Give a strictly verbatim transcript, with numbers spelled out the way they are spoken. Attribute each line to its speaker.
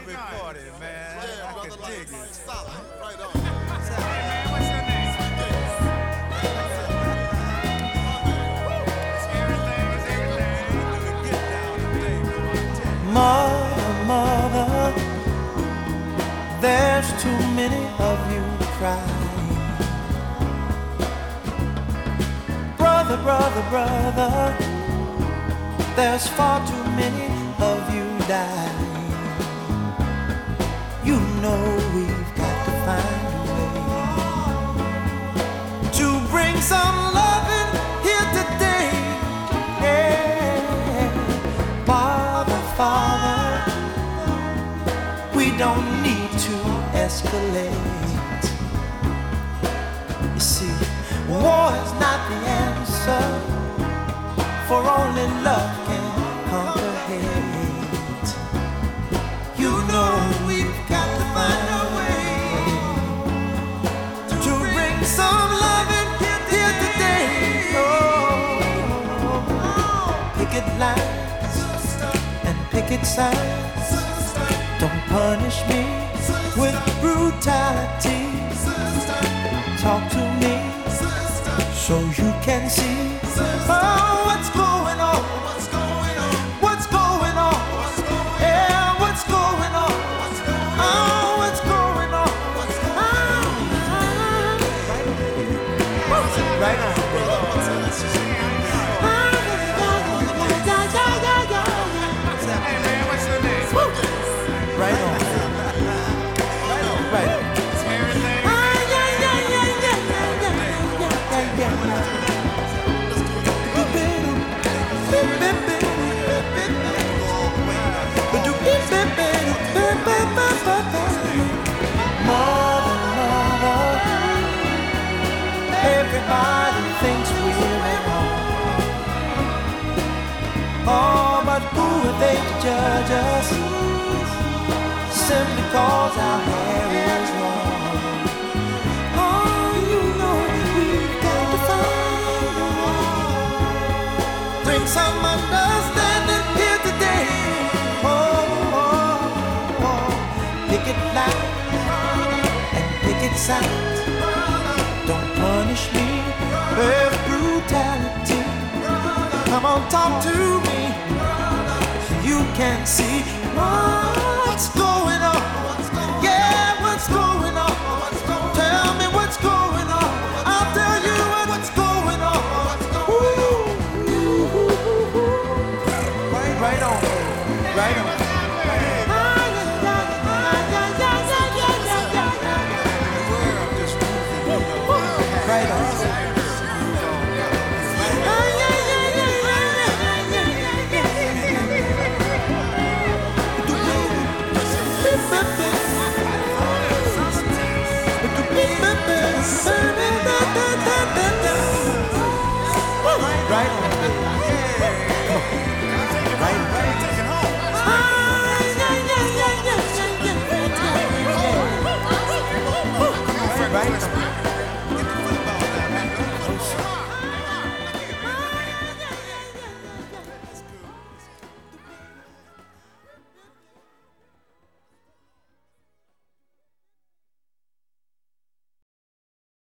Speaker 1: recording, man.
Speaker 2: Yeah,
Speaker 1: I
Speaker 2: brother,
Speaker 1: can
Speaker 2: like,
Speaker 1: dig
Speaker 2: like
Speaker 1: it.
Speaker 2: solid. Right on.
Speaker 3: Hey man, what's your name? It's everything, it's everything.
Speaker 1: Get down today, boy, I tell you.
Speaker 4: Mother, mother, there's too many of you crying. Brother, brother, brother, there's far too many of you dying. You know we've got to find a way to bring some loving here today. Yeah. Father, Father, we don't need to escalate. You see, war is not the answer, for only love can conquer hate. You know we've got to find a way to bring some loving here today. Oh, picket lines and picket signs don't punish me with brutality. Talk to me so you can see oh, what's going on. What's going on? Yeah, what's going on? Oh, what's going on? Ah, right on.
Speaker 3: Hey man, what's your name?
Speaker 4: Right on. Right on.
Speaker 3: It's everything.
Speaker 4: Mother, mother, everybody thinks we're at home. Oh, but who are they to judge us? Simply cause our hair is long. Oh, you know we've got to find a way. Bring some understanding here today. Oh, oh, oh. Picket line and picket signs don't punish me with brutality. Come on, talk to me so you can see what's going on. Yeah, what's going on? Tell me what's going on. I'll tell you what's going on. Ooh. Right on, right on. Right on. Right on.